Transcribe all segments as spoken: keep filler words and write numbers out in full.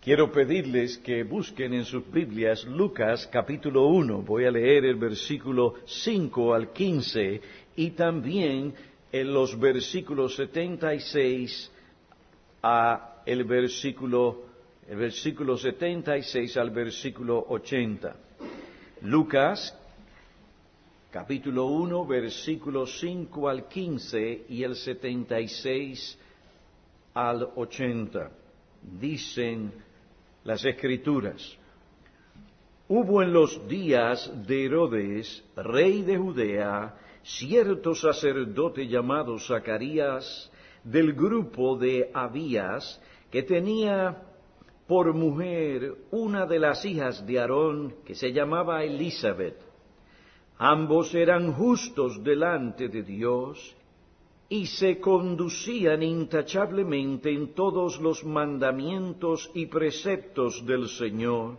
Quiero pedirles que busquen en sus Biblias Lucas capítulo uno. Voy a leer el versículo cinco al quince y también en los versículos setenta y seis a el versículo, el versículo setenta y seis al versículo ochenta. Lucas capítulo uno, versículos cinco al quince y el setenta y seis al ochenta. Dicen las Escrituras: Hubo en los días de Herodes, rey de Judea, cierto sacerdote llamado Zacarías, del grupo de Abías, que tenía por mujer una de las hijas de Aarón, que se llamaba Elisabet. Ambos eran justos delante de Dios, y se conducían intachablemente en todos los mandamientos y preceptos del Señor.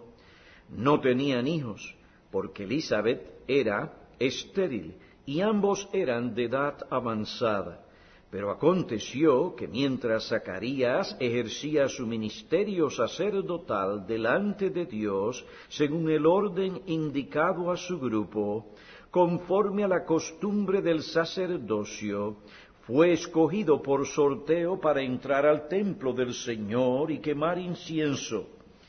No tenían hijos, porque Elisabet era estéril, y ambos eran de edad avanzada. Pero aconteció que mientras Zacarías ejercía su ministerio sacerdotal delante de Dios, según el orden indicado a su grupo, conforme a la costumbre del sacerdocio, fue escogido por sorteo para entrar al templo del Señor y quemar incienso.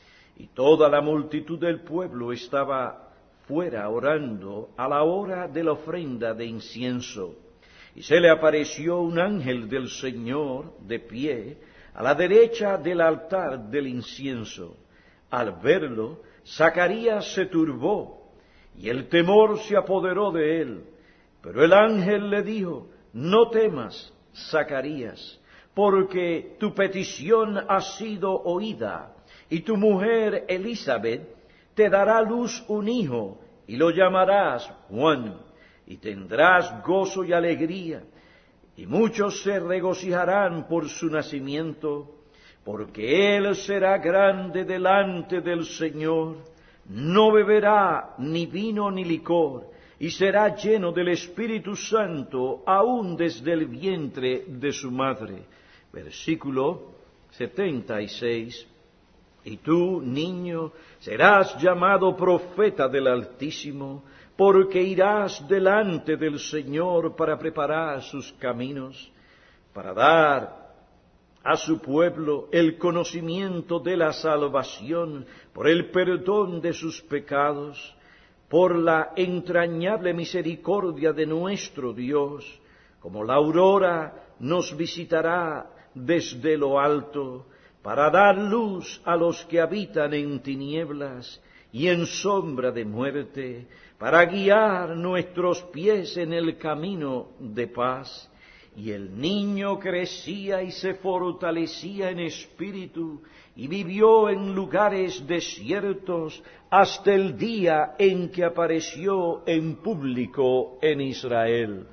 Y toda la multitud del pueblo estaba fuera orando a la hora de la ofrenda de incienso. Y se le apareció un ángel del Señor de pie a la derecha del altar del incienso. Al verlo, Zacarías se turbó, y el temor se apoderó de él. Pero el ángel le dijo: No temas, Zacarías, porque tu petición ha sido oída, y tu mujer Elisabet te dará a luz un hijo, y lo llamarás Juan, y tendrás gozo y alegría, y muchos se regocijarán por su nacimiento, porque él será grande delante del Señor, no beberá ni vino ni licor, y será lleno del Espíritu Santo aún desde el vientre de su madre. Versículo setenta y seis. Y tú, niño, serás llamado profeta del Altísimo, porque irás delante del Señor para preparar sus caminos, para dar a su pueblo el conocimiento de la salvación por el perdón de sus pecados, por la entrañable misericordia de nuestro Dios, como la aurora nos visitará desde lo alto, para dar luz a los que habitan en tinieblas y en sombra de muerte, para guiar nuestros pies en el camino de paz. Y el niño crecía y se fortalecía en espíritu, y vivió en lugares desiertos hasta el día en que apareció en público en Israel.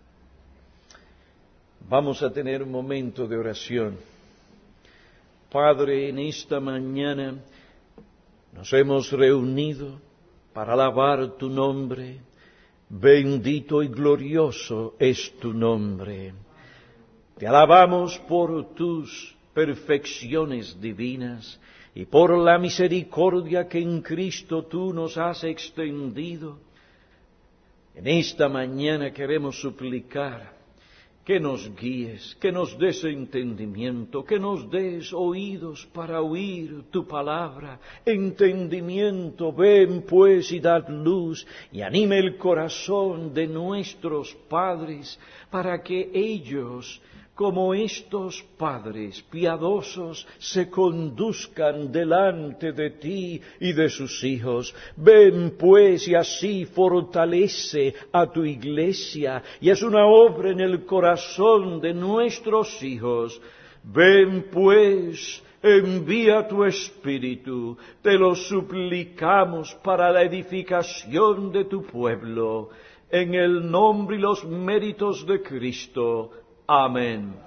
Vamos a tener un momento de oración. Padre, en esta mañana nos hemos reunido para alabar tu nombre. Bendito y glorioso es tu nombre. Te alabamos por tus perfecciones divinas y por la misericordia que en Cristo tú nos has extendido. En esta mañana queremos suplicar que nos guíes, que nos des entendimiento, que nos des oídos para oír tu palabra, entendimiento. Ven pues y dad luz y anime el corazón de nuestros padres para que ellos, como estos padres piadosos, se conduzcan delante de ti y de sus hijos. Ven pues y así fortalece a tu iglesia y haz una obra en el corazón de nuestros hijos. Ven pues, envía tu Espíritu, te lo suplicamos para la edificación de tu pueblo, en el nombre y los méritos de Cristo. Amén.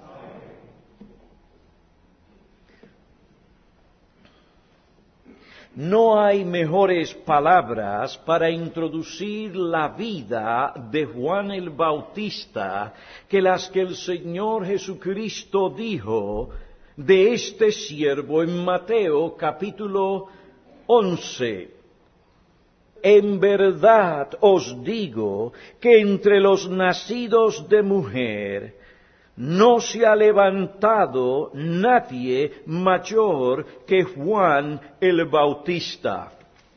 No hay mejores palabras para introducir la vida de Juan el Bautista que las que el Señor Jesucristo dijo de este siervo en Mateo capítulo once. En verdad os digo que entre los nacidos de mujer no se ha levantado nadie mayor que Juan el Bautista.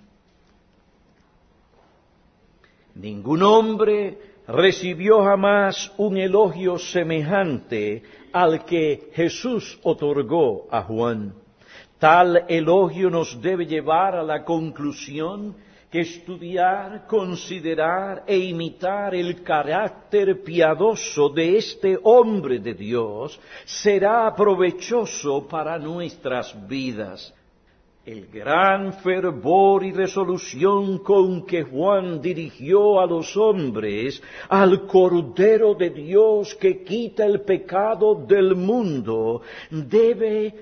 Ningún hombre recibió jamás un elogio semejante al que Jesús otorgó a Juan. Tal elogio nos debe llevar a la conclusión que estudiar, considerar e imitar el carácter piadoso de este hombre de Dios será provechoso para nuestras vidas. El gran fervor y resolución con que Juan dirigió a los hombres al Cordero de Dios que quita el pecado del mundo debe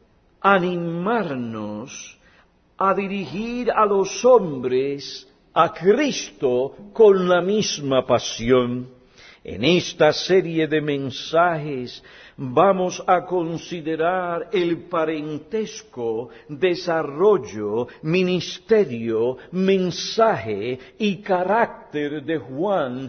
animarnos a dirigir a los hombres a Cristo con la misma pasión. En esta serie de mensajes vamos a considerar el parentesco, desarrollo, ministerio, mensaje y carácter de Juan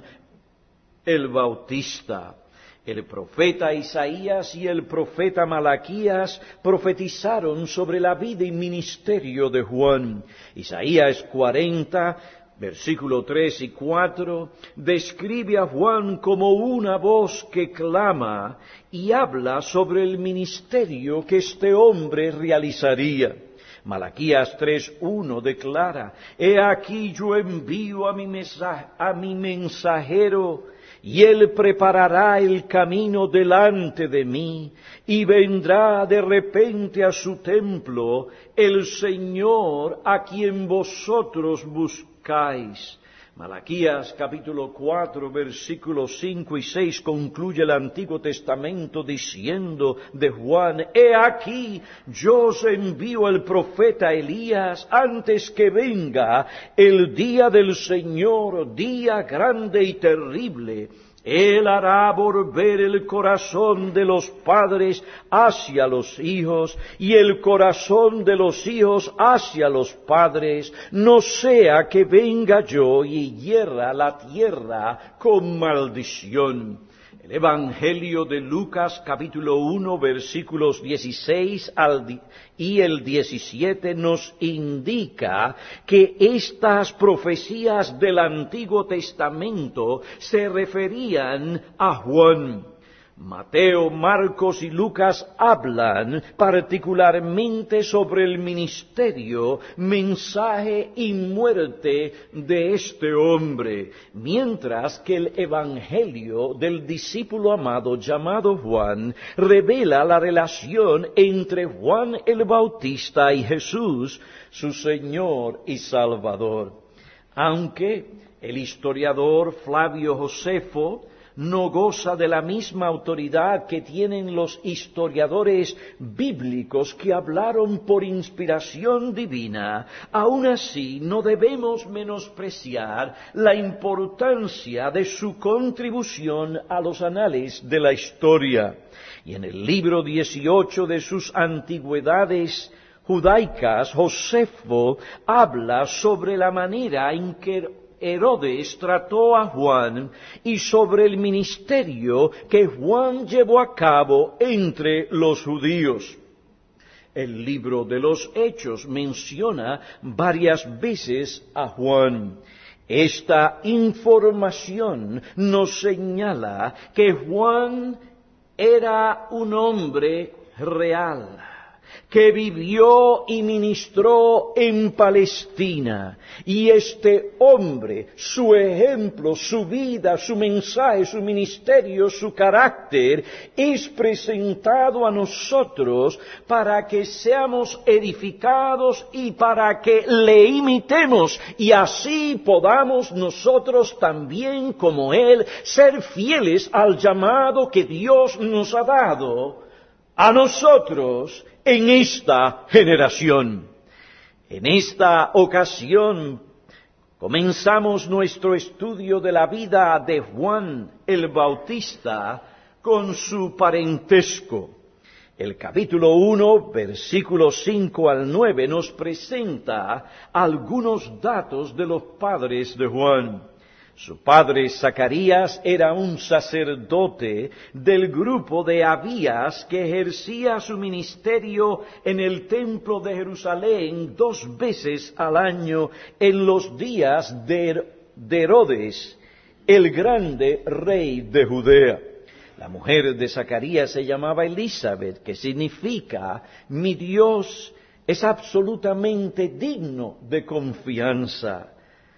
el Bautista. El profeta Isaías y el profeta Malaquías profetizaron sobre la vida y ministerio de Juan. Isaías cuarenta, versículo tres y cuatro, describe a Juan como una voz que clama y habla sobre el ministerio que este hombre realizaría. Malaquías tres uno declara, He aquí yo envío a mi, mensaje, a mi mensajero, y él preparará el camino delante de mí, y vendrá de repente a su templo el Señor a quien vosotros buscáis. Malaquías capítulo cuatro, versículos cinco y seis concluye el Antiguo Testamento diciendo de Juan, He aquí, yo os envío el profeta Elías antes que venga el día del Señor, día grande y terrible. Él hará volver el corazón de los padres hacia los hijos y el corazón de los hijos hacia los padres, no sea que venga yo y hierra la tierra con maldición. El Evangelio de Lucas capítulo uno versículos dieciséis al y el diecisiete nos indica que estas profecías del Antiguo Testamento se referían a Juan. Mateo, Marcos y Lucas hablan particularmente sobre el ministerio, mensaje y muerte de este hombre, mientras que el Evangelio del discípulo amado llamado Juan revela la relación entre Juan el Bautista y Jesús, su Señor y Salvador. Aunque el historiador Flavio Josefo no goza de la misma autoridad que tienen los historiadores bíblicos que hablaron por inspiración divina, aún así no debemos menospreciar la importancia de su contribución a los anales de la historia. Y en el libro dieciocho de sus Antigüedades judaicas, Josefo habla sobre la manera en que Herodes trató a Juan y sobre el ministerio que Juan llevó a cabo entre los judíos. El libro de los Hechos menciona varias veces a Juan. Esta información nos señala que Juan era un hombre real, que vivió y ministró en Palestina. Y este hombre, su ejemplo, su vida, su mensaje, su ministerio, su carácter, es presentado a nosotros para que seamos edificados y para que le imitemos. Y así podamos nosotros también, como él, ser fieles al llamado que Dios nos ha dado a nosotros en esta generación. En esta ocasión comenzamos nuestro estudio de la vida de Juan el Bautista con su parentesco. El capítulo uno, versículos cinco al nueve, nos presenta algunos datos de los padres de Juan. Su padre Zacarías era un sacerdote del grupo de Abías que ejercía su ministerio en el templo de Jerusalén dos veces al año en los días de Herodes, el grande rey de Judea. La mujer de Zacarías se llamaba Elizabeth, que significa mi Dios es absolutamente digno de confianza.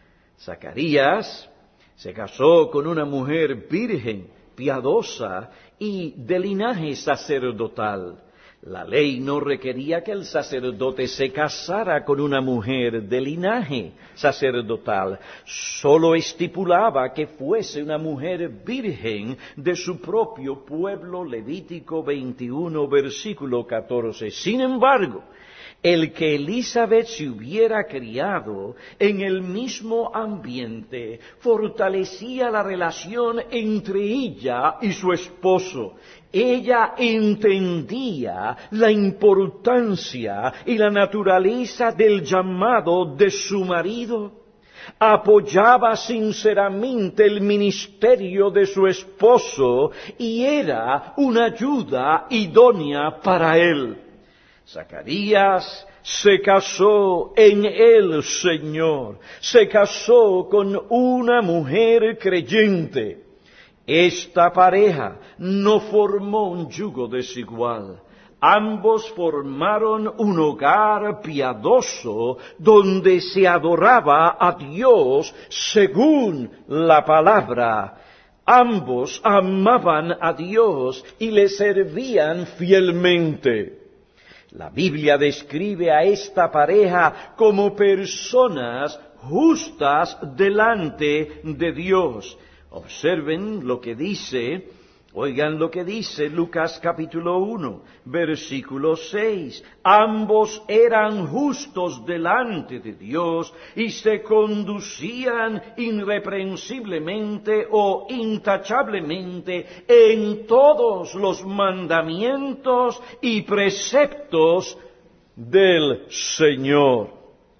Zacarías se casó con una mujer virgen, piadosa y de linaje sacerdotal. La ley no requería que el sacerdote se casara con una mujer de linaje sacerdotal. Solo estipulaba que fuese una mujer virgen de su propio pueblo. Levítico veintiuno, versículo catorce. Sin embargo, el que Elizabeth se hubiera criado en el mismo ambiente fortalecía la relación entre ella y su esposo. Ella entendía la importancia y la naturaleza del llamado de su marido. Apoyaba sinceramente el ministerio de su esposo y era una ayuda idónea para él. Zacarías se casó en el Señor, se casó con una mujer creyente. Esta pareja no formó un yugo desigual. Ambos formaron un hogar piadoso donde se adoraba a Dios según la palabra. Ambos amaban a Dios y le servían fielmente. La Biblia describe a esta pareja como personas justas delante de Dios. Observen lo que dice, oigan lo que dice Lucas capítulo uno, versículo seis. Ambos eran justos delante de Dios y se conducían irreprensiblemente o intachablemente en todos los mandamientos y preceptos del Señor.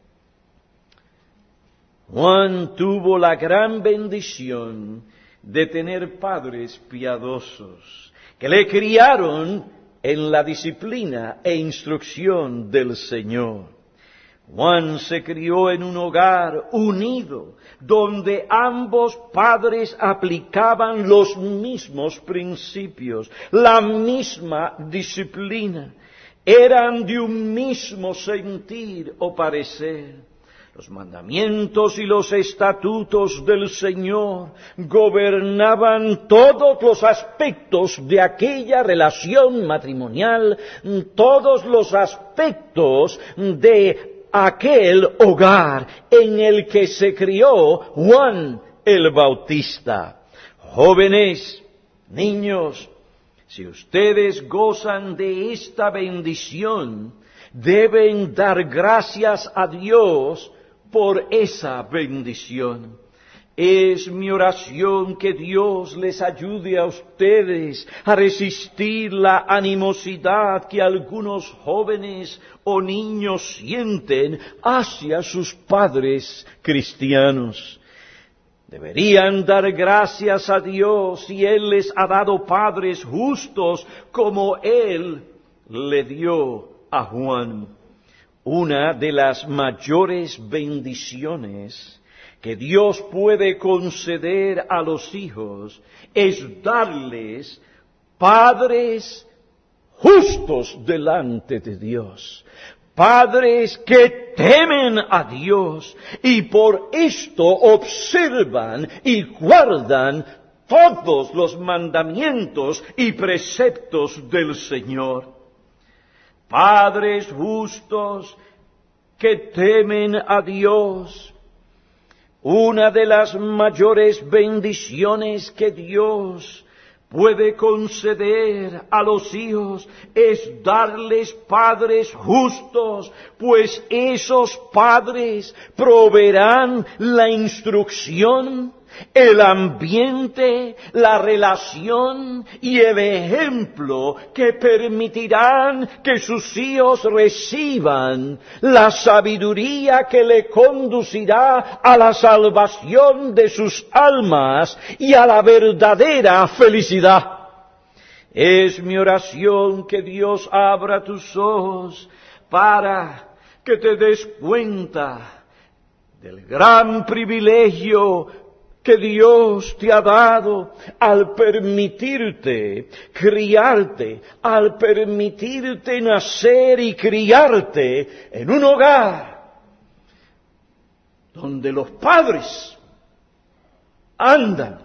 Juan tuvo la gran bendición de tener padres piadosos, que le criaron en la disciplina e instrucción del Señor. Juan se crió en un hogar unido, donde ambos padres aplicaban los mismos principios, la misma disciplina, eran de un mismo sentir o parecer. Los mandamientos y los estatutos del Señor gobernaban todos los aspectos de aquella relación matrimonial, todos los aspectos de aquel hogar en el que se crió Juan el Bautista. Jóvenes, niños, si ustedes gozan de esta bendición, deben dar gracias a Dios por esa bendición. Es mi oración que Dios les ayude a ustedes a resistir la animosidad que algunos jóvenes o niños sienten hacia sus padres cristianos. Deberían dar gracias a Dios si Él les ha dado padres justos como Él le dio a Juan. Una de las mayores bendiciones que Dios puede conceder a los hijos es darles padres justos delante de Dios, padres que temen a Dios y por esto observan y guardan todos los mandamientos y preceptos del Señor. Padres justos que temen a Dios. Una de las mayores bendiciones que Dios puede conceder a los hijos es darles padres justos, pues esos padres proveerán la instrucción, el ambiente, la relación y el ejemplo que permitirán que sus hijos reciban la sabiduría que le conducirá a la salvación de sus almas y a la verdadera felicidad. Es mi oración que Dios abra tus ojos para que te des cuenta del gran privilegio que Dios te ha dado al permitirte criarte, al permitirte nacer y criarte en un hogar donde los padres andan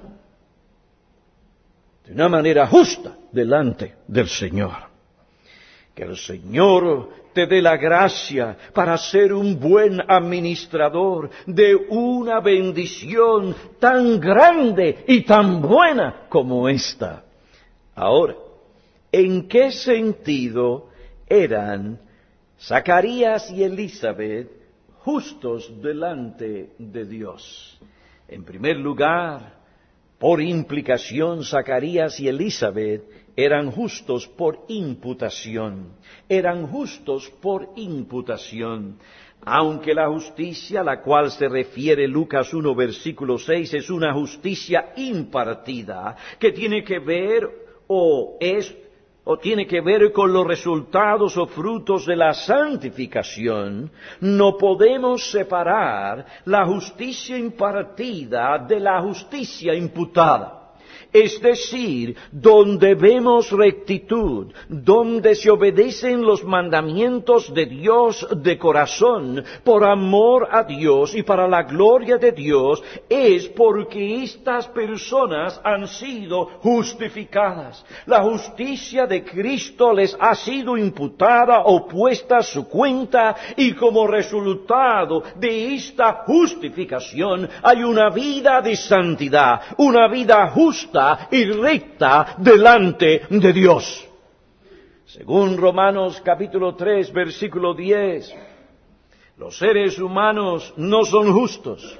de una manera justa delante del Señor. Que el Señor te dé la gracia para ser un buen administrador de una bendición tan grande y tan buena como esta. Ahora, ¿en qué sentido eran Zacarías y Elizabeth justos delante de Dios? En primer lugar, por implicación, Zacarías y Elizabeth eran justos por imputación. Eran justos por imputación. Aunque la justicia a la cual se refiere Lucas uno, versículo seis, es una justicia impartida, que tiene que ver o es o tiene que ver con los resultados o frutos de la santificación, no podemos separar la justicia impartida de la justicia imputada. Es decir, donde vemos rectitud, donde se obedecen los mandamientos de Dios de corazón, por amor a Dios y para la gloria de Dios, es porque estas personas han sido justificadas. La justicia de Cristo les ha sido imputada o puesta a su cuenta, y como resultado de esta justificación hay una vida de santidad, una vida justa y recta delante de Dios. Según Romanos capítulo tres, versículo diez, los seres humanos no son justos.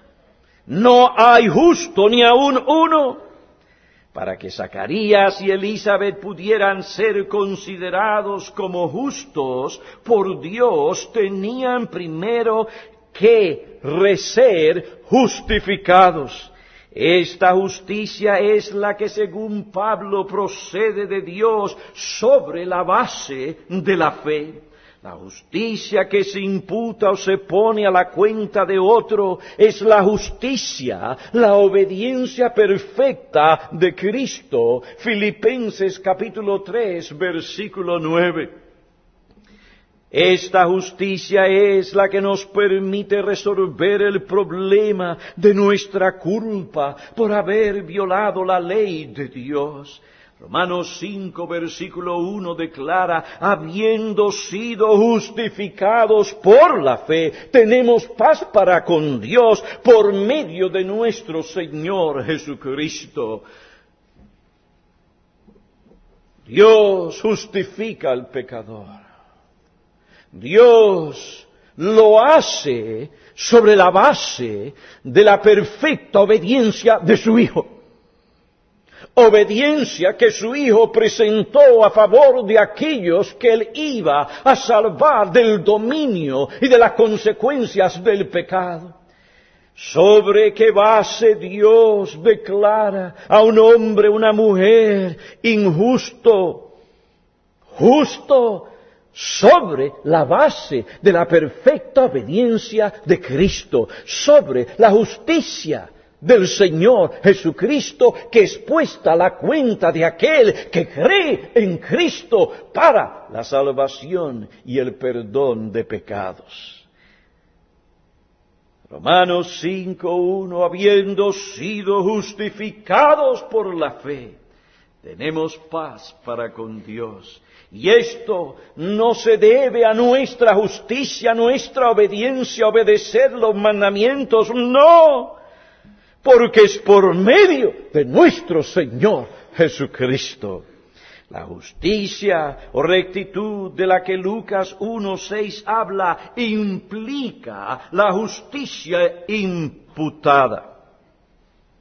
No hay justo ni aun uno. Para que Zacarías y Elizabeth pudieran ser considerados como justos por Dios, tenían primero que ser justificados. Esta justicia es la que, según Pablo, procede de Dios sobre la base de la fe. La justicia que se imputa o se pone a la cuenta de otro es la justicia, la obediencia perfecta de Cristo. Filipenses capítulo tres, versículo nueve. Esta justicia es la que nos permite resolver el problema de nuestra culpa por haber violado la ley de Dios. Romanos cinco, versículo uno declara, habiendo sido justificados por la fe, tenemos paz para con Dios por medio de nuestro Señor Jesucristo. Dios justifica al pecador. Dios lo hace sobre la base de la perfecta obediencia de su Hijo. Obediencia que su Hijo presentó a favor de aquellos que Él iba a salvar del dominio y de las consecuencias del pecado. ¿Sobre qué base Dios declara a un hombre, una mujer injusto, justo? Sobre la base de la perfecta obediencia de Cristo, sobre la justicia del Señor Jesucristo, que es puesta a la cuenta de aquel que cree en Cristo para la salvación y el perdón de pecados. Romanos cinco uno, habiendo sido justificados por la fe, tenemos paz para con Dios. Y esto no se debe a nuestra justicia, a nuestra obediencia, obedecer los mandamientos, no, porque es por medio de nuestro Señor Jesucristo. La justicia o rectitud de la que Lucas uno seis habla implica la justicia imputada.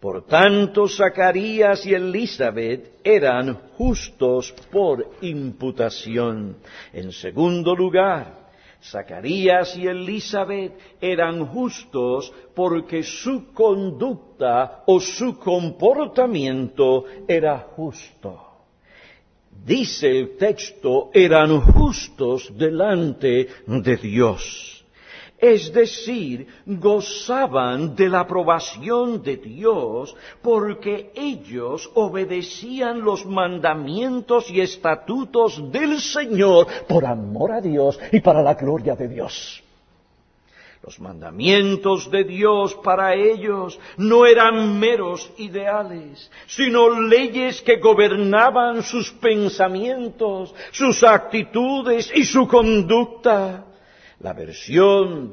Por tanto, Zacarías y Elisabet eran justos por imputación. En segundo lugar, Zacarías y Elisabet eran justos porque su conducta o su comportamiento era justo. Dice el texto, eran justos delante de Dios. Es decir, gozaban de la aprobación de Dios porque ellos obedecían los mandamientos y estatutos del Señor por amor a Dios y para la gloria de Dios. Los mandamientos de Dios para ellos no eran meros ideales, sino leyes que gobernaban sus pensamientos, sus actitudes y su conducta. La versión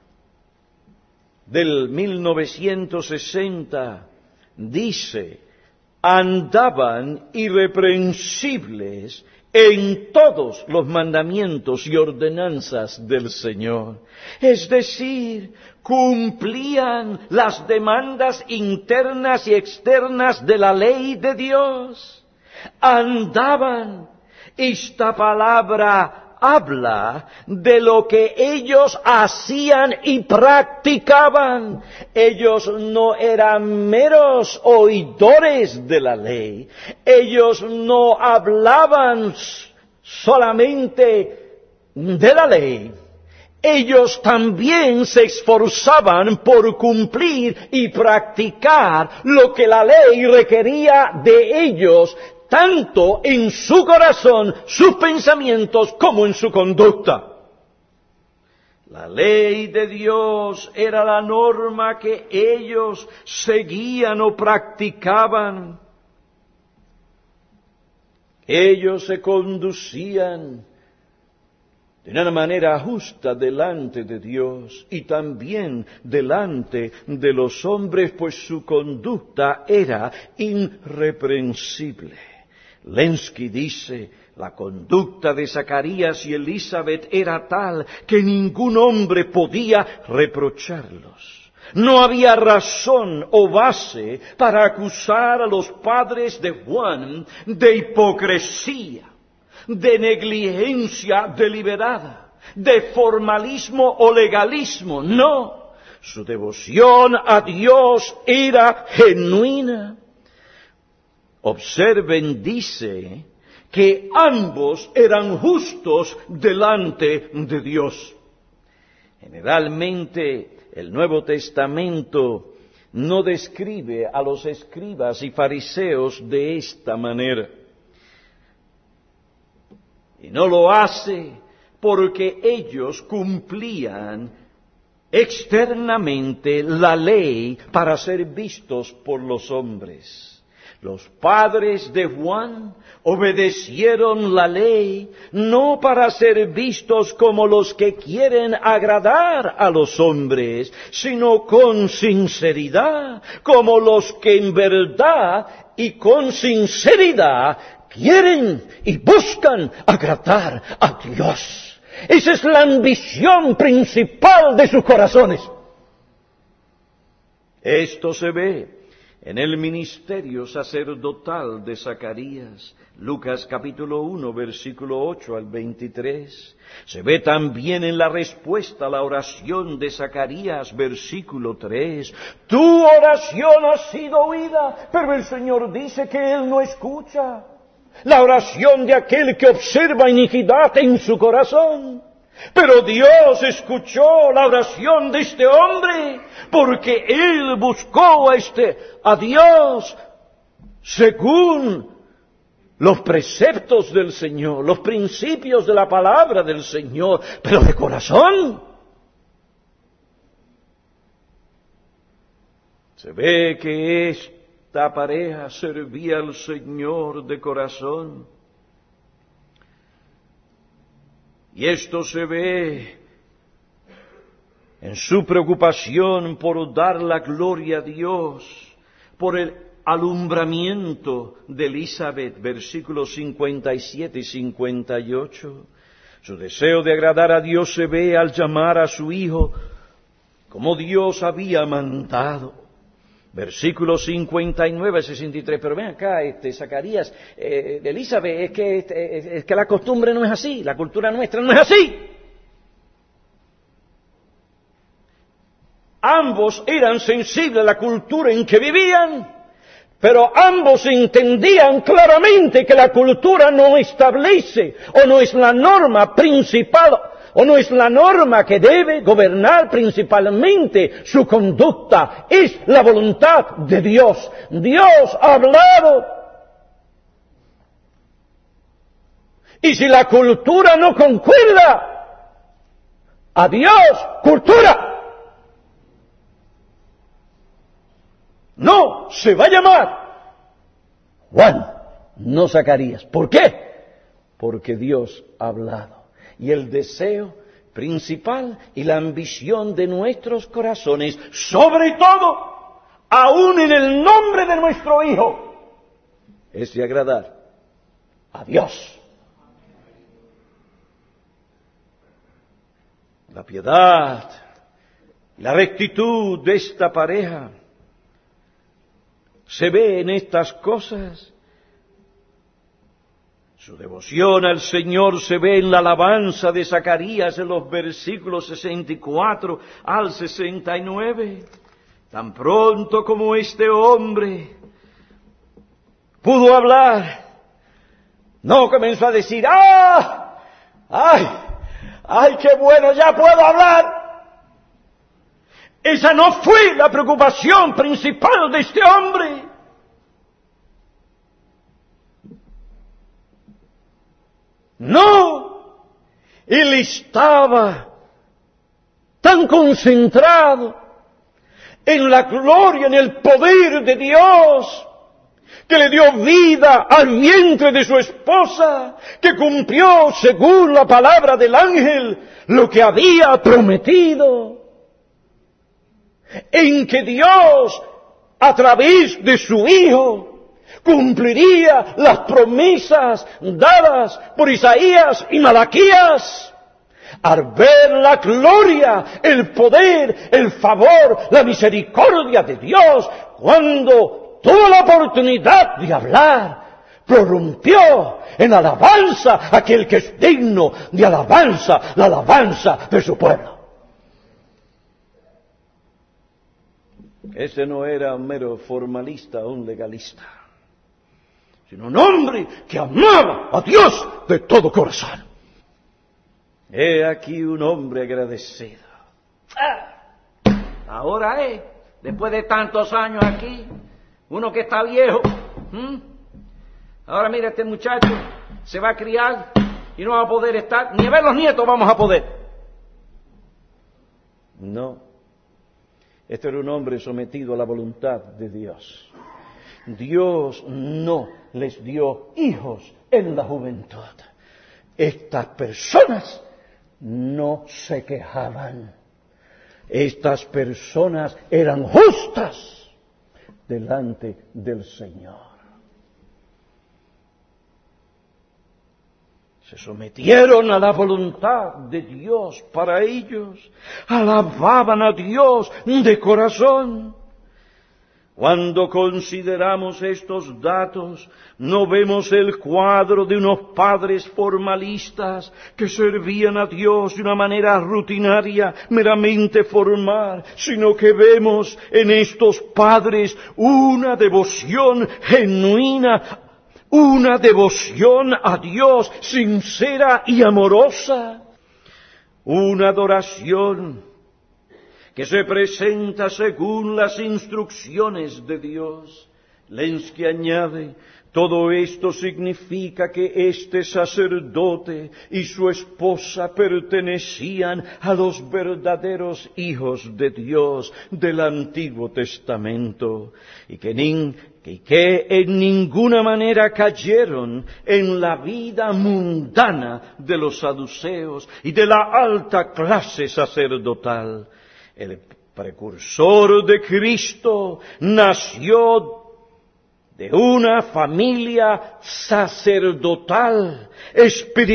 del mil novecientos sesenta dice, andaban irreprensibles en todos los mandamientos y ordenanzas del Señor. Es decir, cumplían las demandas internas y externas de la ley de Dios. Andaban. Esta palabra habla de lo que ellos hacían y practicaban. Ellos no eran meros oidores de la ley. Ellos no hablaban solamente de la ley. Ellos también se esforzaban por cumplir y practicar lo que la ley requería de ellos, tanto en su corazón, sus pensamientos, como en su conducta. La ley de Dios era la norma que ellos seguían o practicaban. Ellos se conducían de una manera justa delante de Dios y también delante de los hombres, pues su conducta era irreprensible. Lenski dice, la conducta de Zacarías y Elisabet era tal que ningún hombre podía reprocharlos. No había razón o base para acusar a los padres de Juan de hipocresía, de negligencia deliberada, de formalismo o legalismo. No, su devoción a Dios era genuina. Observen, dice, que ambos eran justos delante de Dios. Generalmente, el Nuevo Testamento no describe a los escribas y fariseos de esta manera. Y no lo hace porque ellos cumplían externamente la ley para ser vistos por los hombres. Los padres de Juan obedecieron la ley no para ser vistos como los que quieren agradar a los hombres, sino con sinceridad, como los que en verdad y con sinceridad quieren y buscan agradar a Dios. Esa es la ambición principal de sus corazones. Esto se ve en el ministerio sacerdotal de Zacarías, Lucas capítulo uno, versículo ocho al veintitrés. Se ve también en la respuesta a la oración de Zacarías, versículo tres. Tu oración ha sido oída, pero el Señor dice que Él no escucha la oración de aquel que observa iniquidad en su corazón. Pero Dios escuchó la oración de este hombre, porque él buscó a, este, a Dios según los preceptos del Señor, los principios de la palabra del Señor, pero de corazón. Se ve que esta pareja servía al Señor de corazón. Y esto se ve en su preocupación por dar la gloria a Dios, por el alumbramiento de Elisabet, versículos cincuenta y siete y cincuenta y ocho. Su deseo de agradar a Dios se ve al llamar a su hijo como Dios había mandado. Versículo cincuenta y nueve al sesenta y tres. Pero ven acá, este, Zacarías, eh, Elizabeth, es que, este, es que la costumbre no es así, la cultura nuestra no es así. Ambos eran sensibles a la cultura en que vivían, pero ambos entendían claramente que la cultura no establece o no es la norma principal o no es la norma que debe gobernar principalmente su conducta, es la voluntad de Dios. Dios ha hablado. Y si la cultura no concuerda, adiós, cultura. No se va a llamar Juan, no Zacarías. ¿Por qué? Porque Dios ha hablado. Y el deseo principal y la ambición de nuestros corazones, sobre todo, aún en el nombre de nuestro Hijo, es de agradar a Dios. La piedad y la rectitud de esta pareja se ve en estas cosas. Su devoción al Señor se ve en la alabanza de Zacarías en los versículos sesenta y cuatro al sesenta y nueve. Tan pronto como este hombre pudo hablar, no comenzó a decir, ¡ah! ¡Ay! ¡Ay, qué bueno! ¡Ya puedo hablar! Esa no fue la preocupación principal de este hombre. No, él estaba tan concentrado en la gloria, en el poder de Dios, que le dio vida al vientre de su esposa, que cumplió, según la palabra del ángel, lo que había prometido, en que Dios, a través de su Hijo, cumpliría las promesas dadas por Isaías y Malaquías. Al ver la gloria, el poder, el favor, la misericordia de Dios, cuando tuvo la oportunidad de hablar, prorrumpió en alabanza a aquel que es digno de alabanza, la alabanza de su pueblo. Ese no era un mero formalista o un legalista, sino un hombre que amaba a Dios de todo corazón. He aquí un hombre agradecido. Ah, ahora es, eh, después de tantos años aquí, uno que está viejo, ¿hmm? Ahora mira, este muchacho se va a criar y no va a poder estar, ni a ver los nietos vamos a poder. No, este era un hombre sometido a la voluntad de Dios. Dios no les dio hijos en la juventud. Estas personas no se quejaban. Estas personas eran justas delante del Señor. Se sometieron a la voluntad de Dios para ellos. Alababan a Dios de corazón. Cuando consideramos estos datos, no vemos el cuadro de unos padres formalistas que servían a Dios de una manera rutinaria, meramente formal, sino que vemos en estos padres una devoción genuina, una devoción a Dios sincera y amorosa, una adoración que se presenta según las instrucciones de Dios. Lenski añade, todo esto significa que este sacerdote y su esposa pertenecían a los verdaderos hijos de Dios del Antiguo Testamento y que, nin, y que en ninguna manera cayeron en la vida mundana de los saduceos y de la alta clase sacerdotal. El precursor de Cristo nació de una familia sacerdotal,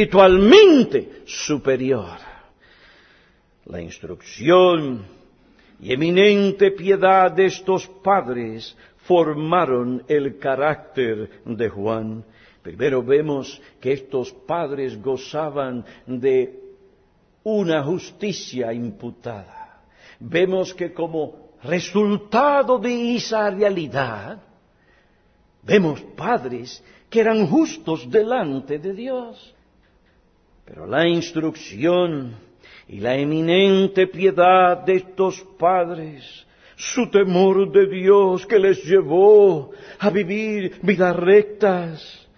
espiritualmente superior. La instrucción y eminente piedad de estos padres formaron el carácter de Juan. Primero vemos que estos padres gozaban de una justicia imputada. Vemos que como resultado de esa realidad, vemos padres que eran justos delante de Dios. Pero la instrucción y la eminente piedad de estos padres, su temor de Dios que les llevó a vivir vidas rectas,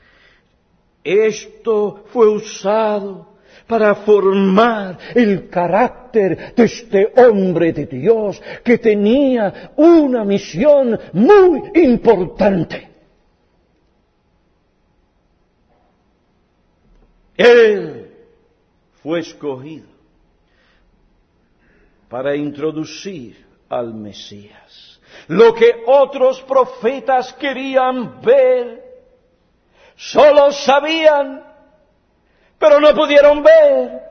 esto fue usado para formar el carácter de este hombre de Dios que tenía una misión muy importante. Él fue escogido para introducir al Mesías. Lo que otros profetas querían ver, solo sabían, pero no pudieron ver.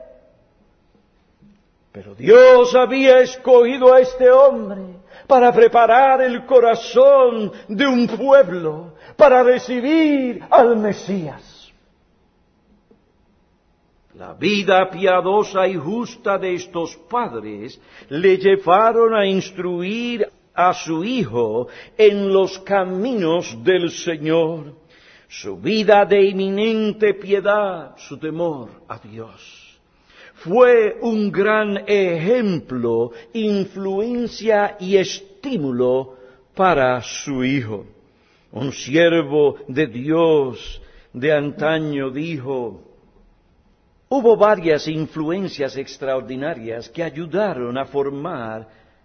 Pero Dios había escogido a este hombre para preparar el corazón de un pueblo para recibir al Mesías. La vida piadosa y justa de estos padres le llevaron a instruir a su hijo en los caminos del Señor. Su vida de eminente piedad, su temor a Dios, fue un gran ejemplo, influencia y estímulo para su hijo. Un siervo de Dios de antaño dijo: hubo varias influencias extraordinarias que ayudaron a formar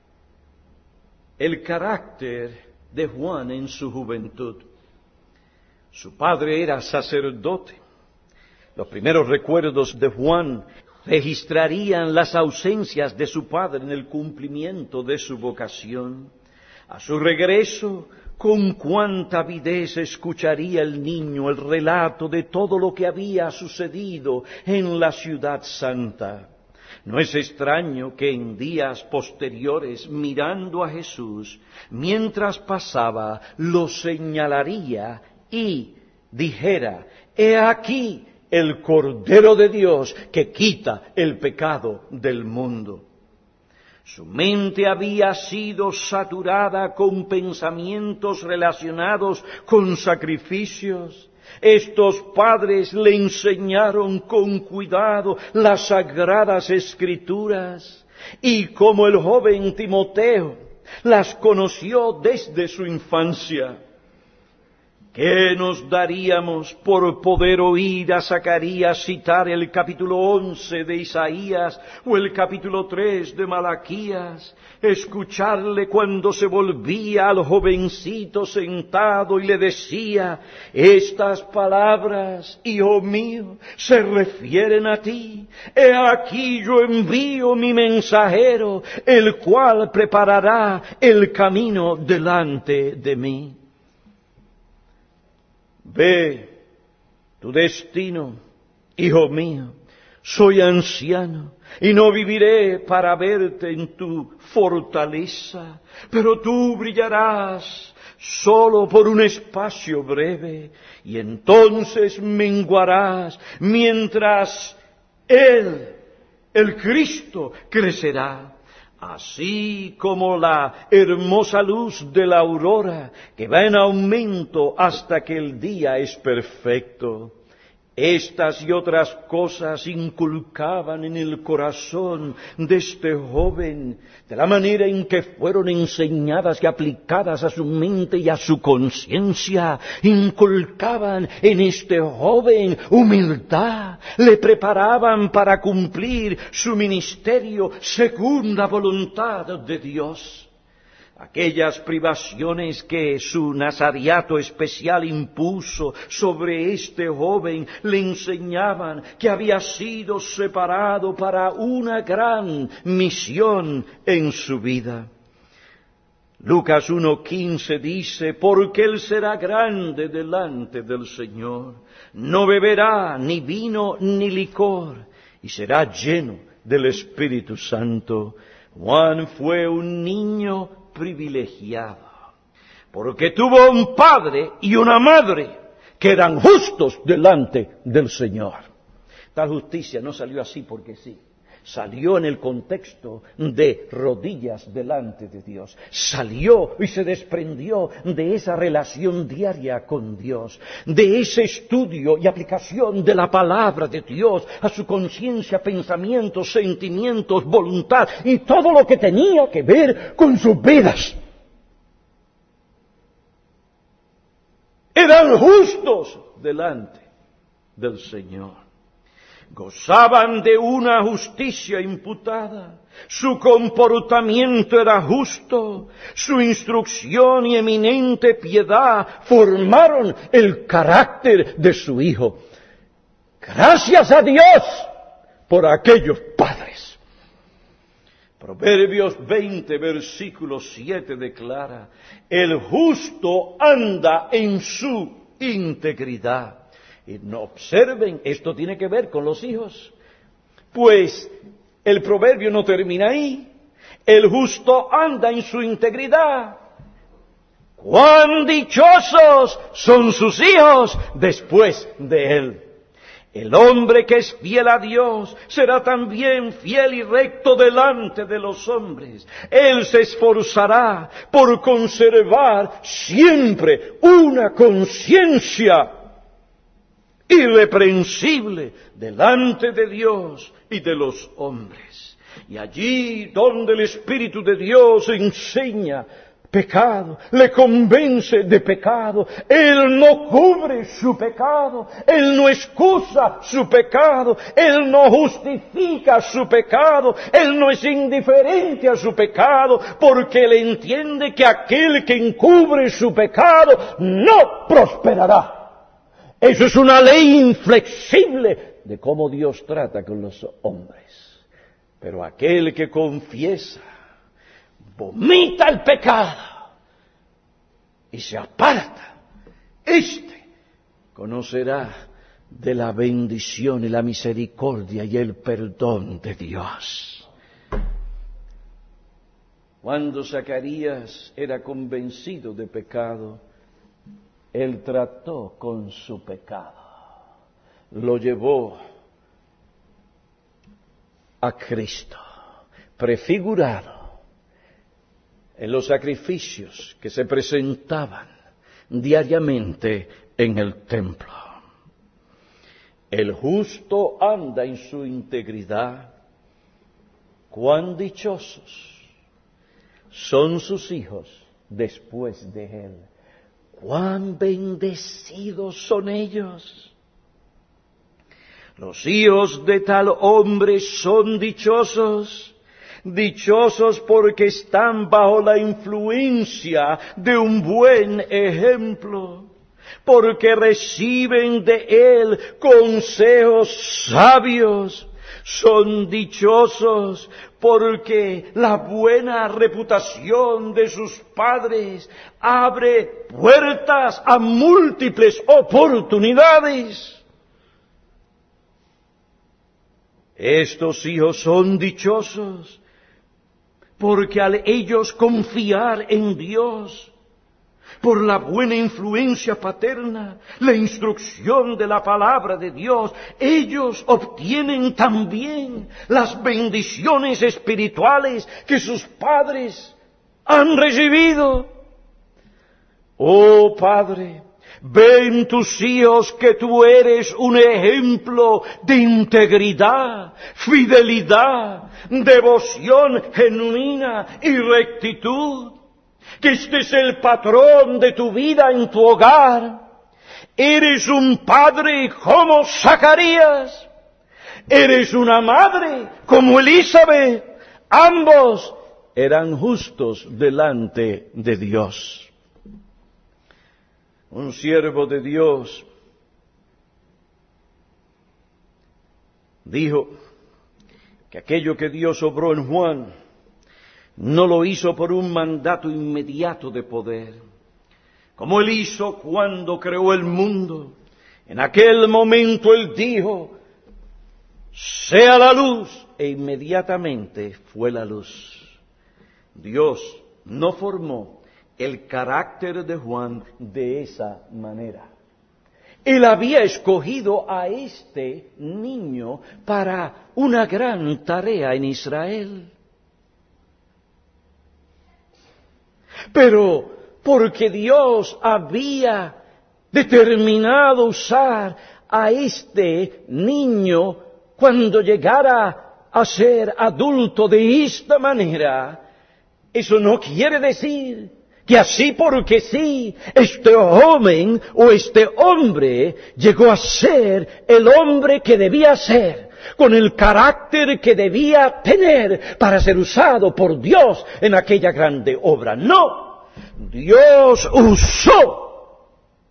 el carácter de Juan en su juventud. Su padre era sacerdote. Los primeros recuerdos de Juan registrarían las ausencias de su padre en el cumplimiento de su vocación. A su regreso, con cuánta avidez escucharía el niño el relato de todo lo que había sucedido en la ciudad santa. No es extraño que en días posteriores, mirando a Jesús, mientras pasaba, lo señalaría y dijera: he aquí el Cordero de Dios que quita el pecado del mundo. Su mente había sido saturada con pensamientos relacionados con sacrificios. Estos padres le enseñaron con cuidado las sagradas escrituras y como el joven Timoteo las conoció desde su infancia. ¿Qué nos daríamos por poder oír a Zacarías citar el capítulo once de Isaías o el capítulo tres de Malaquías? Escucharle cuando se volvía al jovencito sentado y le decía: estas palabras, hijo mío, se refieren a ti. He aquí yo envío mi mensajero, el cual preparará el camino delante de mí. Ve tu destino, hijo mío. Soy anciano y no viviré para verte en tu fortaleza, pero tú brillarás solo por un espacio breve y entonces menguarás mientras Él, el Cristo, crecerá. Así como la hermosa luz de la aurora que va en aumento hasta que el día es perfecto. Estas y otras cosas inculcaban en el corazón de este joven, de la manera en que fueron enseñadas y aplicadas a su mente y a su conciencia. Inculcaban en este joven humildad, le preparaban para cumplir su ministerio según la voluntad de Dios. Aquellas privaciones que su nazariato especial impuso sobre este joven le enseñaban que había sido separado para una gran misión en su vida. Lucas uno quince dice: porque él será grande delante del Señor, no beberá ni vino ni licor, y será lleno del Espíritu Santo. Juan fue un niño privilegiado, porque tuvo un padre y una madre que eran justos delante del Señor. Tal justicia no salió así porque sí. Salió en el contexto de rodillas delante de Dios. Salió y se desprendió de esa relación diaria con Dios, de ese estudio y aplicación de la palabra de Dios a su conciencia, pensamientos, sentimientos, voluntad y todo lo que tenía que ver con sus vidas. Eran justos delante del Señor. Gozaban de una justicia imputada, su comportamiento era justo, su instrucción y eminente piedad formaron el carácter de su Hijo. Gracias a Dios por aquellos padres. Proverbios veinte, versículo siete declara, el justo anda en su integridad. Y no observen, esto tiene que ver con los hijos. Pues el proverbio no termina ahí. El justo anda en su integridad. ¡Cuán dichosos son sus hijos después de él! El hombre que es fiel a Dios será también fiel y recto delante de los hombres. Él se esforzará por conservar siempre una conciencia irreprensible delante de Dios y de los hombres. Y allí donde el Espíritu de Dios enseña pecado, le convence de pecado, Él no cubre su pecado, Él no excusa su pecado, Él no justifica su pecado, Él no es indiferente a su pecado, porque Él entiende que aquel que encubre su pecado no prosperará. Eso es una ley inflexible de cómo Dios trata con los hombres. Pero aquel que confiesa, vomita el pecado y se aparta, éste conocerá de la bendición y la misericordia y el perdón de Dios. Cuando Zacarías era convencido de pecado, él trató con su pecado, lo llevó a Cristo, prefigurado en los sacrificios que se presentaban diariamente en el templo. El justo anda en su integridad. Cuán dichosos son sus hijos después de él. ¡Cuán bendecidos son ellos! Los hijos de tal hombre son dichosos, dichosos porque están bajo la influencia de un buen ejemplo, porque reciben de él consejos sabios. Son dichosos porque la buena reputación de sus padres abre puertas a múltiples oportunidades. Estos hijos son dichosos porque al ellos confiar en Dios, por la buena influencia paterna, la instrucción de la palabra de Dios, ellos obtienen también las bendiciones espirituales que sus padres han recibido. Oh Padre, ve en tus hijos que tú eres un ejemplo de integridad, fidelidad, devoción genuina y rectitud. Que este es el patrón de tu vida en tu hogar. Eres un padre como Zacarías. Eres una madre como Elizabeth. Ambos eran justos delante de Dios. Un siervo de Dios dijo que aquello que Dios obró en Juan no lo hizo por un mandato inmediato de poder, como Él hizo cuando creó el mundo. En aquel momento Él dijo, sea la luz, e inmediatamente fue la luz. Dios no formó el carácter de Juan de esa manera. Él había escogido a este niño para una gran tarea en Israel. Pero porque Dios había determinado usar a este niño cuando llegara a ser adulto de esta manera, eso no quiere decir que así porque sí, este joven o este hombre llegó a ser el hombre que debía ser, con el carácter que debía tener para ser usado por Dios en aquella grande obra. No, Dios usó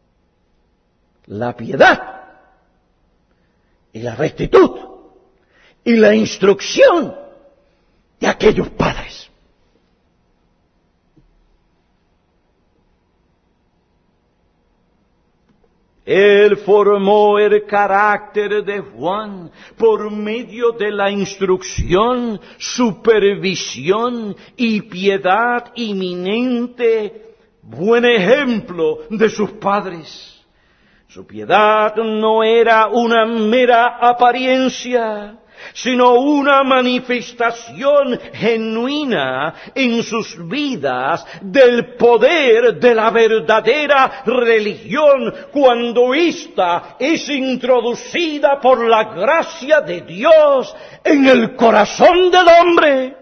la piedad y la rectitud y la instrucción de aquellos padres. Él formó el carácter de Juan por medio de la instrucción, supervisión y piedad inminente, buen ejemplo de sus padres. Su piedad no era una mera apariencia, sino una manifestación genuina en sus vidas del poder de la verdadera religión cuando ésta es introducida por la gracia de Dios en el corazón del hombre.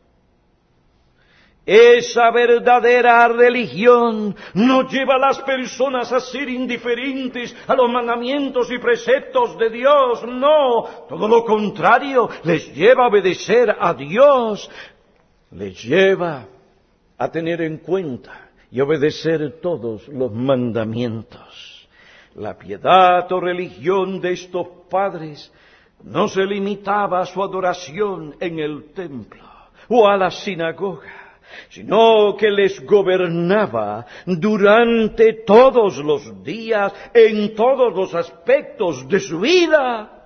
Esa verdadera religión no lleva a las personas a ser indiferentes a los mandamientos y preceptos de Dios, no, todo lo contrario, les lleva a obedecer a Dios, les lleva a tener en cuenta y obedecer todos los mandamientos. La piedad o religión de estos padres no se limitaba a su adoración en el templo o a la sinagoga, sino que les gobernaba durante todos los días, en todos los aspectos de su vida.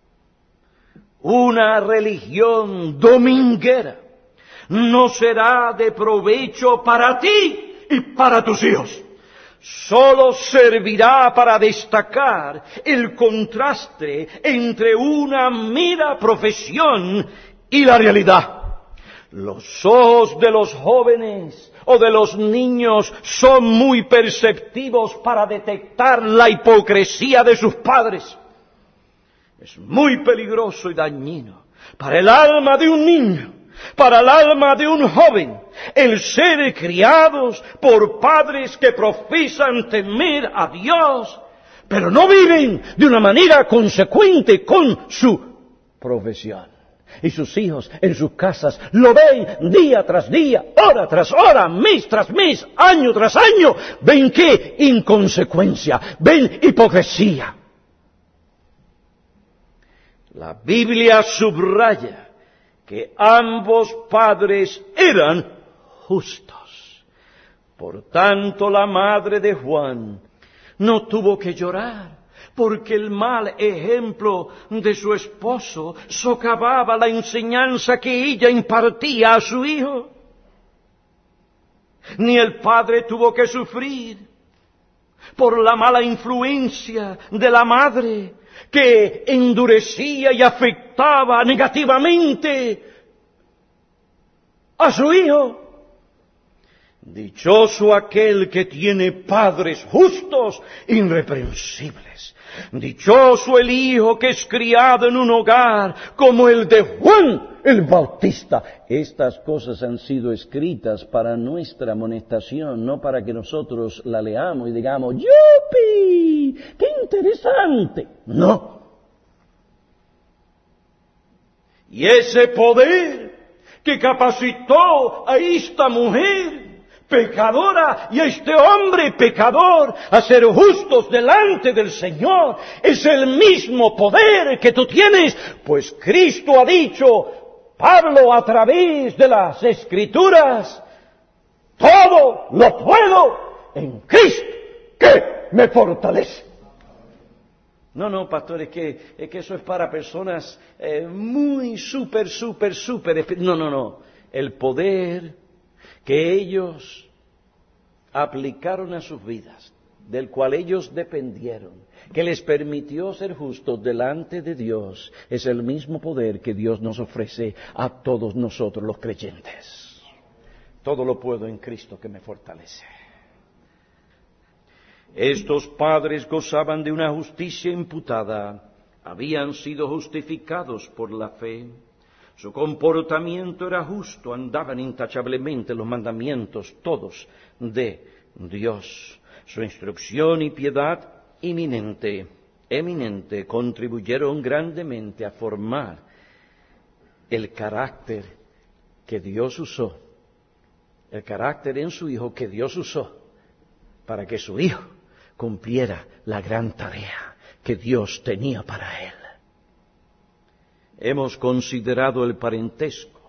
Una religión dominguera no será de provecho para ti y para tus hijos. Solo servirá para destacar el contraste entre una mera profesión y la realidad. Los ojos de los jóvenes o de los niños son muy perceptivos para detectar la hipocresía de sus padres. Es muy peligroso y dañino para el alma de un niño, para el alma de un joven, el ser criados por padres que profesan temer a Dios, pero no viven de una manera consecuente con su profesión. Y sus hijos en sus casas lo ven día tras día, hora tras hora, mes tras mes, año tras año. Ven qué inconsecuencia, ven hipocresía. La Biblia subraya que ambos padres eran justos. Por tanto, la madre de Juan no tuvo que llorar, porque el mal ejemplo de su esposo socavaba la enseñanza que ella impartía a su hijo. Ni el padre tuvo que sufrir por la mala influencia de la madre, que endurecía y afectaba negativamente a su hijo. Dichoso aquel que tiene padres justos, irreprensibles. Dichoso el hijo que es criado en un hogar como el de Juan el Bautista. Estas cosas han sido escritas para nuestra amonestación, no para que nosotros la leamos y digamos, ¡yupi! ¡Qué interesante! No. Y ese poder que capacitó a esta mujer pecadora y a este hombre pecador a ser justos delante del Señor es el mismo poder que tú tienes, pues Cristo ha dicho, Pablo a través de las Escrituras, todo lo puedo en Cristo que me fortalece. No, no, pastor, es que, es que eso es para personas eh, muy súper, súper, súper... No, no, no. El poder que ellos aplicaron a sus vidas, del cual ellos dependieron, que les permitió ser justos delante de Dios, es el mismo poder que Dios nos ofrece a todos nosotros los creyentes. Todo lo puedo en Cristo que me fortalece. Estos padres gozaban de una justicia imputada, habían sido justificados por la fe. Su comportamiento era justo, andaban intachablemente los mandamientos todos de Dios. Su instrucción y piedad inminente, eminente, contribuyeron grandemente a formar el carácter que Dios usó, el carácter en su Hijo que Dios usó para que su Hijo cumpliera la gran tarea que Dios tenía para él. Hemos considerado el parentesco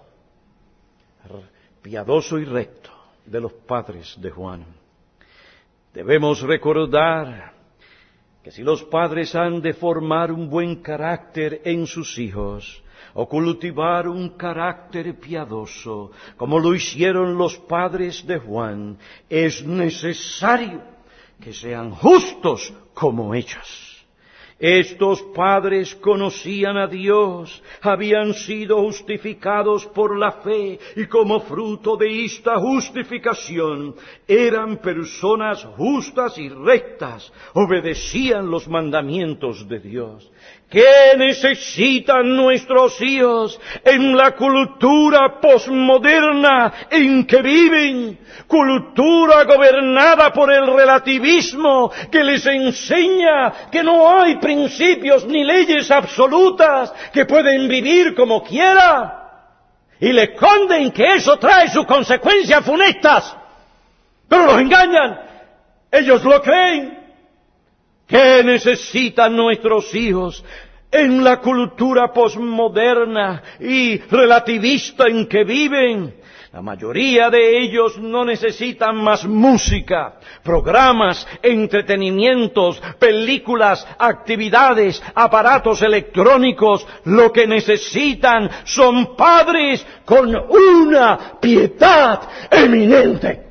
piadoso y recto de los padres de Juan. Debemos recordar que si los padres han de formar un buen carácter en sus hijos, o cultivar un carácter piadoso, como lo hicieron los padres de Juan, es necesario que sean justos como ellos. Estos padres conocían a Dios, habían sido justificados por la fe y como fruto de esta justificación eran personas justas y rectas, obedecían los mandamientos de Dios. ¿Qué necesitan nuestros hijos en la cultura posmoderna en que viven? Cultura gobernada por el relativismo que les enseña que no hay principios ni leyes absolutas, que pueden vivir como quieran. Y le esconden que eso trae sus consecuencias funestas. Pero los engañan. Ellos lo creen. ¿Qué necesitan nuestros hijos en la cultura posmoderna y relativista en que viven? La mayoría de ellos no necesitan más música, programas, entretenimientos, películas, actividades, aparatos electrónicos. Lo que necesitan son padres con una piedad eminente.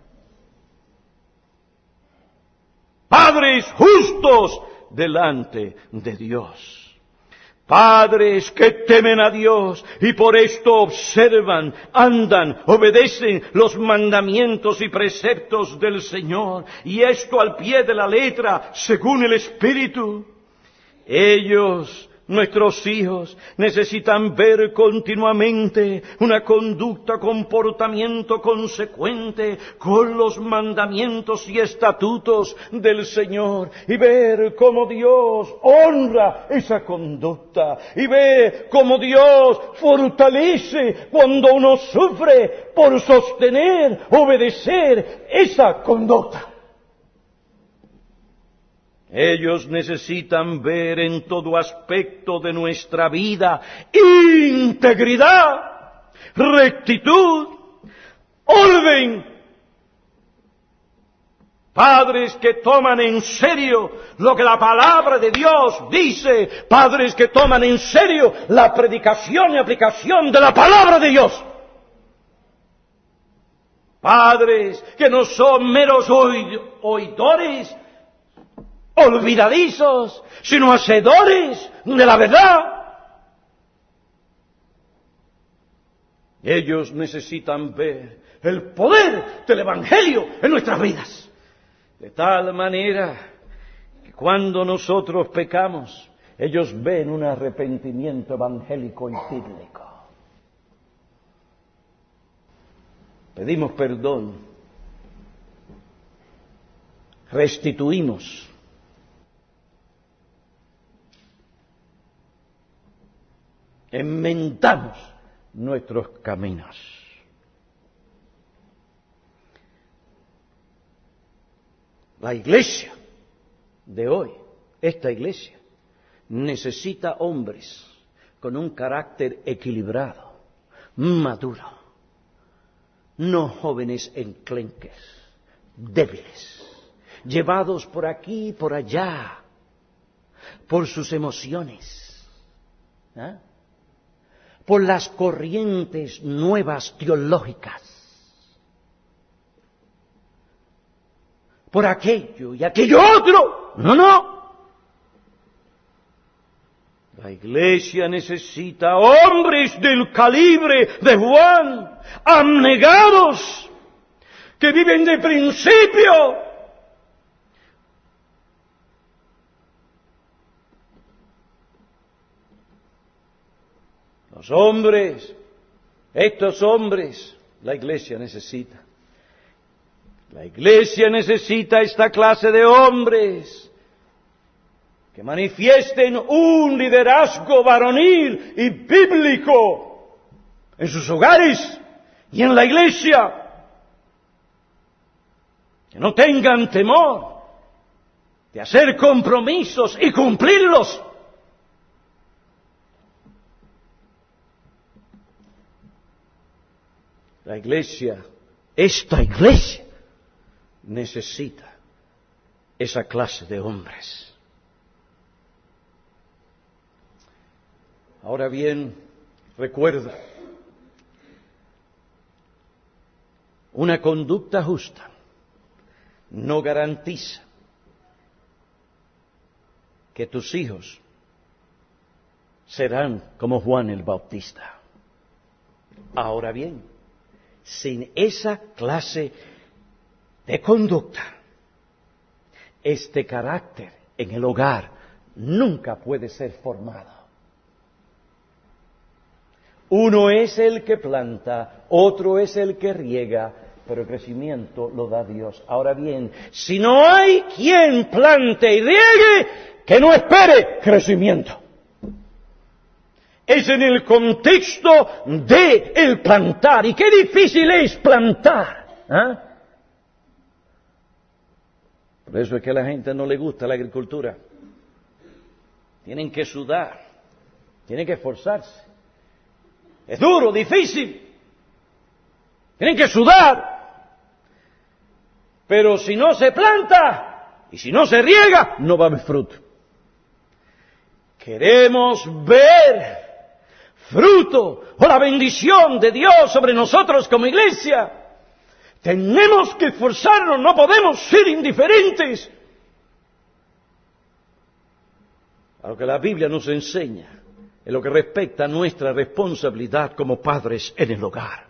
Padres justos delante de Dios. Padres que temen a Dios y por esto observan, andan, obedecen los mandamientos y preceptos del Señor. Y esto al pie de la letra, según el Espíritu. Ellos, nuestros hijos, necesitan ver continuamente una conducta, comportamiento consecuente con los mandamientos y estatutos del Señor, y ver cómo Dios honra esa conducta, y ver cómo Dios fortalece cuando uno sufre por sostener, obedecer esa conducta. Ellos necesitan ver en todo aspecto de nuestra vida integridad, rectitud, orden. Padres que toman en serio lo que la palabra de Dios dice. Padres que toman en serio la predicación y aplicación de la palabra de Dios. Padres que no son meros oidores, olvidadizos, sino hacedores de la verdad. Ellos necesitan ver el poder del Evangelio en nuestras vidas. De tal manera que cuando nosotros pecamos, ellos ven un arrepentimiento evangélico y bíblico. Pedimos perdón, restituimos, enmendamos nuestros caminos. La iglesia de hoy, esta iglesia, necesita hombres con un carácter equilibrado, maduro, no jóvenes enclenques, débiles, llevados por aquí y por allá, por sus emociones, ¿eh? por las corrientes nuevas teológicas. por aquello y aquello otro. No, no. La iglesia necesita hombres del calibre de Juan, abnegados, que viven de principio. Los hombres, estos hombres, la iglesia necesita. La iglesia necesita esta clase de hombres que manifiesten un liderazgo varonil y bíblico en sus hogares y en la iglesia. Que no tengan temor de hacer compromisos y cumplirlos. La iglesia, esta iglesia, necesita esa clase de hombres. Ahora bien, recuerda, una conducta justa no garantiza que tus hijos serán como Juan el Bautista. Ahora bien, sin esa clase de conducta, este carácter en el hogar nunca puede ser formado. Uno es el que planta, otro es el que riega, pero el crecimiento lo da Dios. Ahora bien, si no hay quien plante y riegue, que no espere crecimiento. Es en el contexto de el plantar. Y qué difícil es plantar. ¿eh? Por eso es que a la gente no le gusta la agricultura. Tienen que sudar, tienen que esforzarse. Es duro, difícil. Tienen que sudar. Pero si no se planta y si no se riega, no va a haber fruto. Queremos ver fruto o la bendición de Dios sobre nosotros como iglesia. Tenemos que esforzarnos, no podemos ser indiferentes a lo que la Biblia nos enseña en lo que respecta a nuestra responsabilidad como padres en el hogar.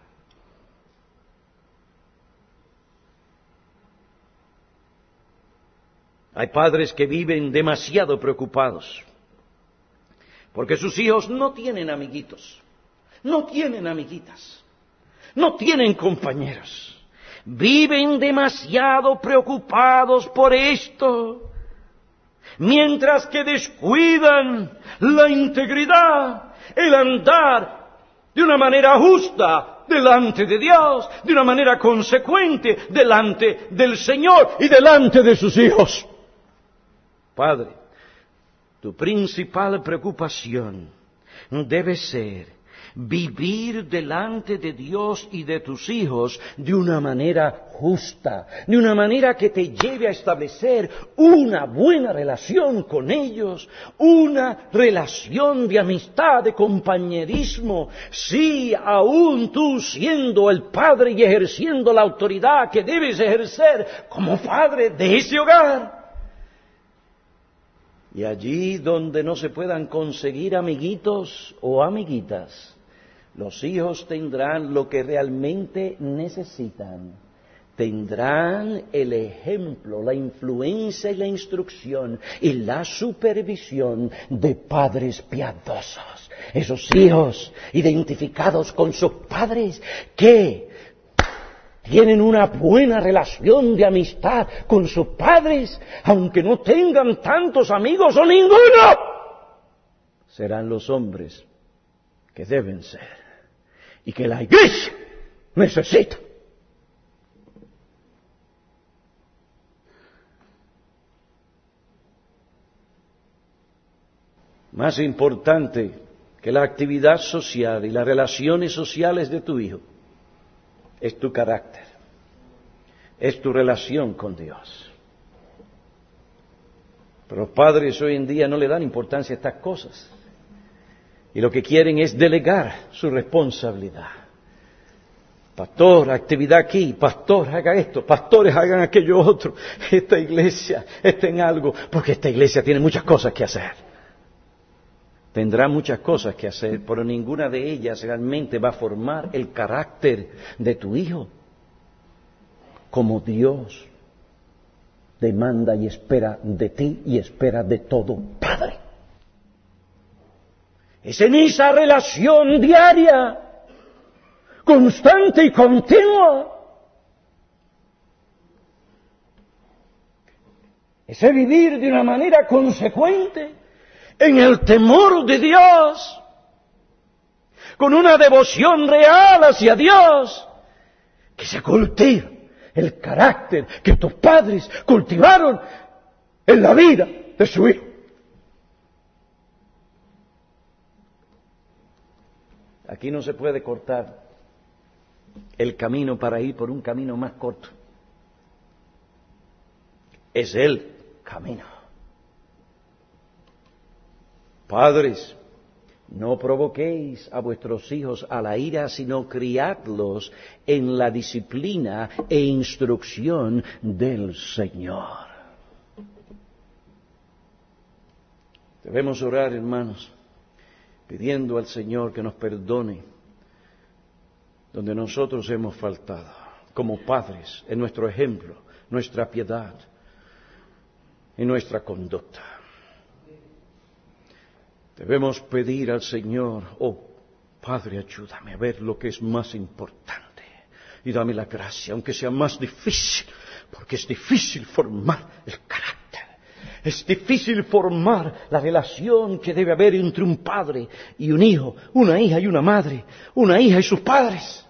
Hay padres que viven demasiado preocupados porque sus hijos no tienen amiguitos, no tienen amiguitas, no tienen compañeros. Viven demasiado preocupados por esto, mientras que descuidan la integridad, el andar de una manera justa delante de Dios, de una manera consecuente delante del Señor y delante de sus hijos. Padre, tu principal preocupación debe ser vivir delante de Dios y de tus hijos de una manera justa, de una manera que te lleve a establecer una buena relación con ellos, una relación de amistad, de compañerismo. Sí, aún tú siendo el padre y ejerciendo la autoridad que debes ejercer como padre de ese hogar. Y allí donde no se puedan conseguir amiguitos o amiguitas, los hijos tendrán lo que realmente necesitan. Tendrán el ejemplo, la influencia y la instrucción y la supervisión de padres piadosos. Esos hijos identificados con sus padres que tienen una buena relación de amistad con sus padres, aunque no tengan tantos amigos o ninguno, serán los hombres que deben ser y que la iglesia necesita. Más importante que la actividad social y las relaciones sociales de tu hijo es tu carácter, es tu relación con Dios. Pero los padres hoy en día no le dan importancia a estas cosas. Y lo que quieren es delegar su responsabilidad Pastor, actividad aquí, pastor, haga esto, pastores, hagan aquello otro. Esta iglesia está en algo, porque esta iglesia tiene muchas cosas que hacer. Tendrá muchas cosas que hacer, pero ninguna de ellas realmente va a formar el carácter de tu hijo, como Dios demanda y espera de ti y espera de todo padre. Es en esa relación diaria, constante y continua, ese vivir de una manera consecuente en el temor de Dios, con una devoción real hacia Dios, que se cultiva el carácter que tus padres cultivaron en la vida de su hijo. Aquí no se puede cortar el camino para ir por un camino más corto. Es el camino. Padres, no provoquéis a vuestros hijos a la ira, sino criadlos en la disciplina e instrucción del Señor. Debemos orar, hermanos, pidiendo al Señor que nos perdone donde nosotros hemos faltado, como padres, en nuestro ejemplo, nuestra piedad, en nuestra conducta. Debemos pedir al Señor, oh Padre, ayúdame a ver lo que es más importante y dame la gracia, aunque sea más difícil, porque es difícil formar el carácter, es difícil formar la relación que debe haber entre un padre y un hijo, una hija y una madre, una hija y sus padres.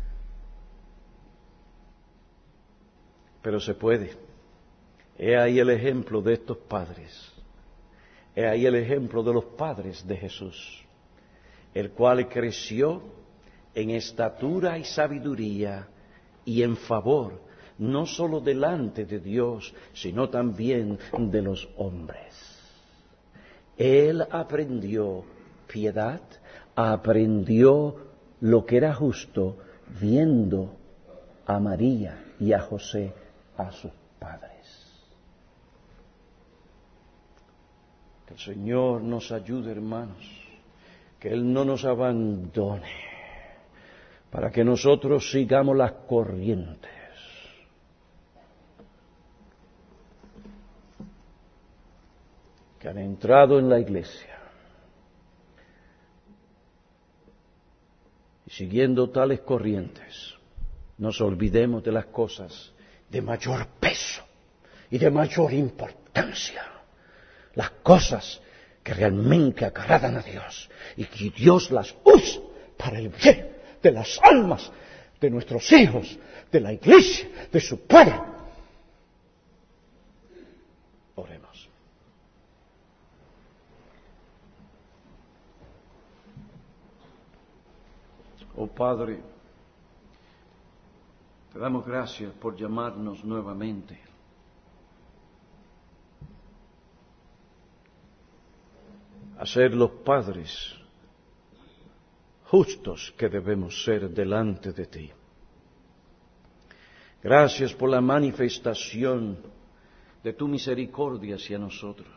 Pero se puede. He ahí el ejemplo de estos padres. He ahí el ejemplo de los padres de Jesús, el cual creció en estatura y sabiduría y en favor, no solo delante de Dios, sino también de los hombres. Él aprendió piedad, aprendió lo que era justo, viendo a María y a José, a sus padres. Que el Señor nos ayude, hermanos, que Él no nos abandone, para que nosotros sigamos las corrientes que han entrado en la iglesia. Y siguiendo tales corrientes, nos olvidemos de las cosas de mayor peso y de mayor importancia. Las cosas que realmente agradan a Dios y que Dios las usa para el bien de las almas de nuestros hijos, de la iglesia, de su pueblo. Oremos. Oh Padre, te damos gracias por llamarnos nuevamente. A ser los padres justos que debemos ser delante de ti. Gracias por la manifestación de tu misericordia hacia nosotros.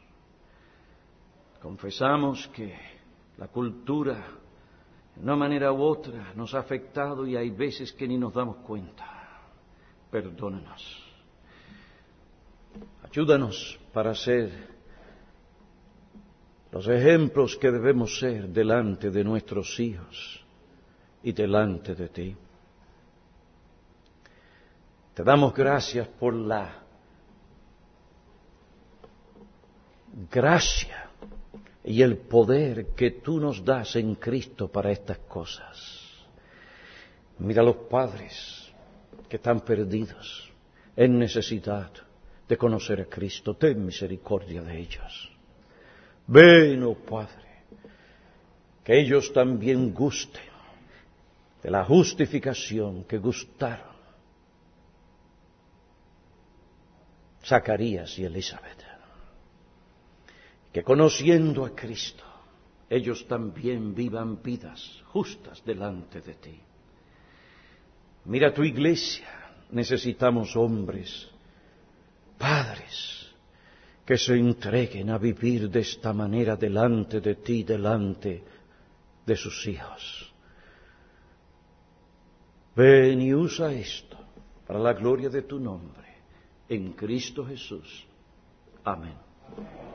Confesamos que la cultura, de una manera u otra, nos ha afectado y hay veces que ni nos damos cuenta. Perdónanos. Ayúdanos para ser los ejemplos que debemos ser delante de nuestros hijos y delante de ti. Te damos gracias por la gracia y el poder que tú nos das en Cristo para estas cosas. Mira a los padres que están perdidos, en necesidad de conocer a Cristo. Ten misericordia de ellos. Ven, oh Padre, que ellos también gusten de la justificación que gustaron Zacarías y Elizabeth. Que conociendo a Cristo, ellos también vivan vidas justas delante de ti. Mira tu iglesia, necesitamos hombres, padres, que se entreguen a vivir de esta manera delante de ti, delante de sus hijos. Ven y usa esto para la gloria de tu nombre, en Cristo Jesús. Amén.